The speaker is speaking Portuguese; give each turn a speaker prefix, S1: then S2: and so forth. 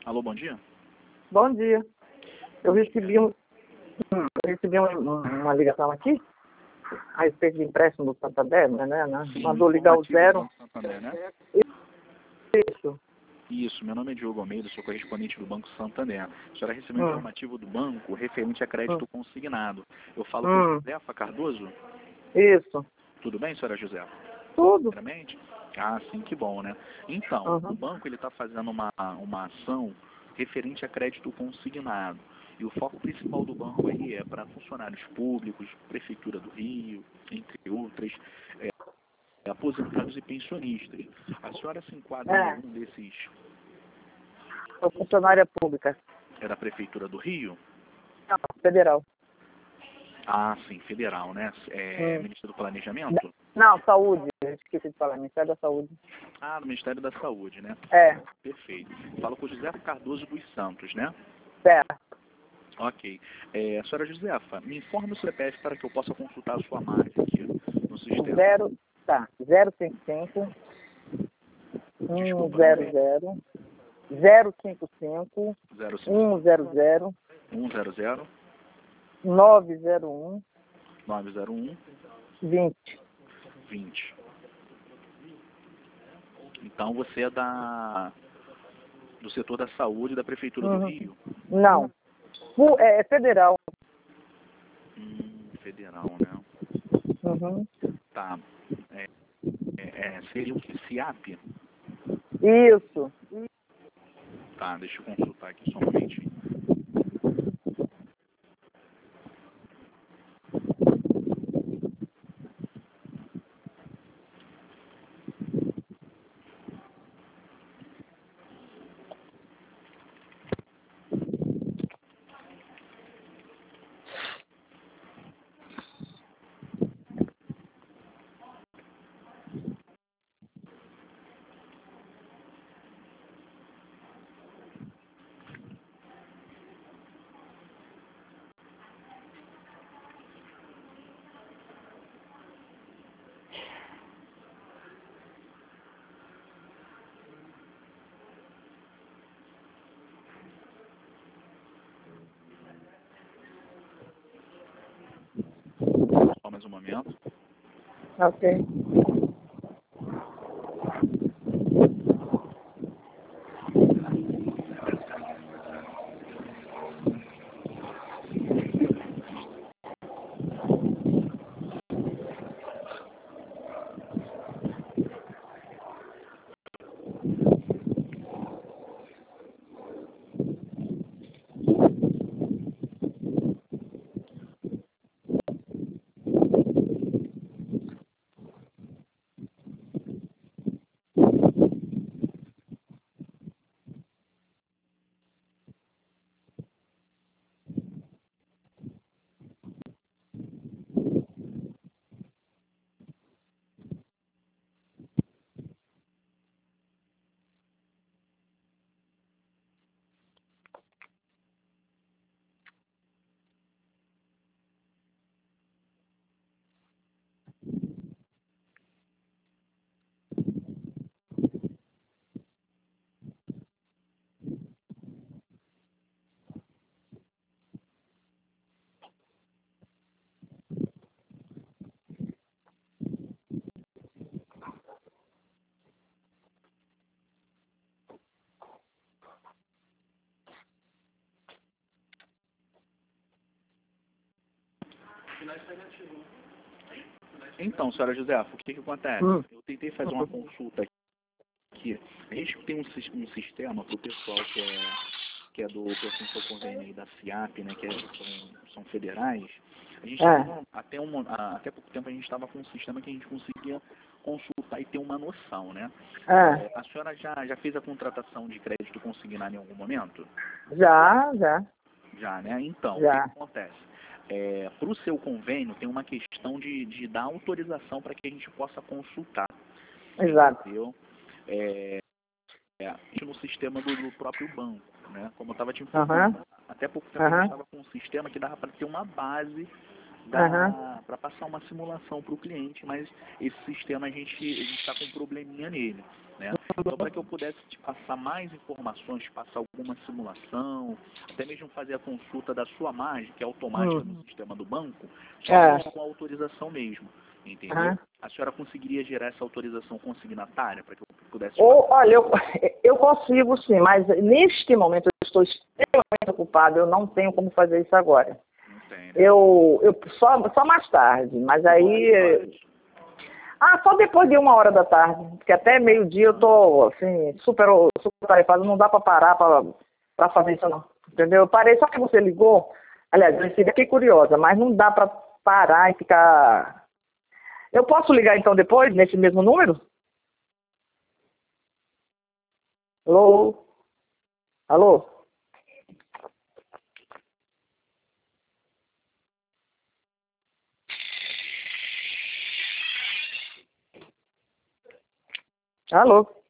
S1: Alô, bom dia.
S2: Bom dia. Eu recebi, uma ligação aqui a respeito de empréstimo do Santander, né?
S1: Sim,
S2: Mandou ligar o
S1: informativo do
S2: zero.
S1: Banco Santander, né?
S2: Isso.
S1: Isso, meu nome é Diogo Almeida, sou correspondente do Banco Santander. A senhora recebeu um informativo do banco referente a crédito consignado. Eu falo com Josefa Cardoso?
S2: Isso.
S1: Tudo bem, senhora Josefa?
S2: Tudo.
S1: Primeiramente? Ah, sim, que bom, né? Então, o banco ele está fazendo uma ação referente a crédito consignado. E o foco principal do banco aí é para funcionários públicos, Prefeitura do Rio, entre outras, aposentados e pensionistas. A senhora se enquadra em algum desses?
S2: Sou funcionária pública.
S1: É da Prefeitura do Rio?
S2: Não, federal.
S1: Ah, sim, federal, né? É Ministério do Planejamento?
S2: Não, saúde. Eu esqueci de falar, Ministério da Saúde.
S1: Ah, do Ministério da Saúde, né? Perfeito. Falo com o José Cardoso dos Santos, né?
S2: Certo.
S1: Ok. A senhora Josefa, me informe o CPF para que eu possa consultar a sua marca aqui no sistema.
S2: 055
S1: Desculpa,
S2: 100 055 100
S1: 100
S2: 901
S1: 901
S2: 20.
S1: 20. Então você é do setor da saúde da Prefeitura do Rio?
S2: Não. É federal.
S1: Federal, né? Tá. Seria o que? SIAP?
S2: Isso.
S1: Tá, deixa eu consultar aqui só um momentinho. Só mais um momento.
S2: Ok.
S1: Então, senhora Josefa, o que acontece? Eu tentei fazer uma consulta aqui. A gente tem um sistema para o pessoal que é do pertence ao convênio aí da SIAP, né, que são federais. A gente até pouco tempo a gente estava com um sistema que a gente conseguia consultar e ter uma noção, né? A senhora já fez a contratação de crédito consignado em algum momento?
S2: Já.
S1: Já, né? Então, o que acontece? Para o seu convênio tem uma questão de dar autorização para que a gente possa consultar.
S2: Exato.
S1: Entendeu? No sistema do próprio banco, né? Como eu estava te informando, até pouco tempo a gente estava com um sistema que dava para ter uma base para passar uma simulação para o cliente, mas esse sistema a gente está com um probleminha nele, né? Então, para que eu pudesse te passar mais informações, passar alguma simulação, até mesmo fazer a consulta da sua margem, que é automática no sistema do banco, só com a autorização mesmo, entendeu? A senhora conseguiria gerar essa autorização consignatária para que eu pudesse...
S2: Olha, eu consigo sim, mas neste momento eu estou extremamente ocupado, eu não tenho como fazer isso agora.
S1: Não tem, né?
S2: Eu só mais tarde, mas aí... só depois de 1h da tarde, porque até meio-dia eu tô, assim, super tarefado, não dá para parar para fazer isso não, entendeu? Eu parei só que você ligou, aliás, eu fiquei curiosa, mas não dá para parar e ficar... Eu posso ligar então depois, nesse mesmo número? Alô? Alô? Alô?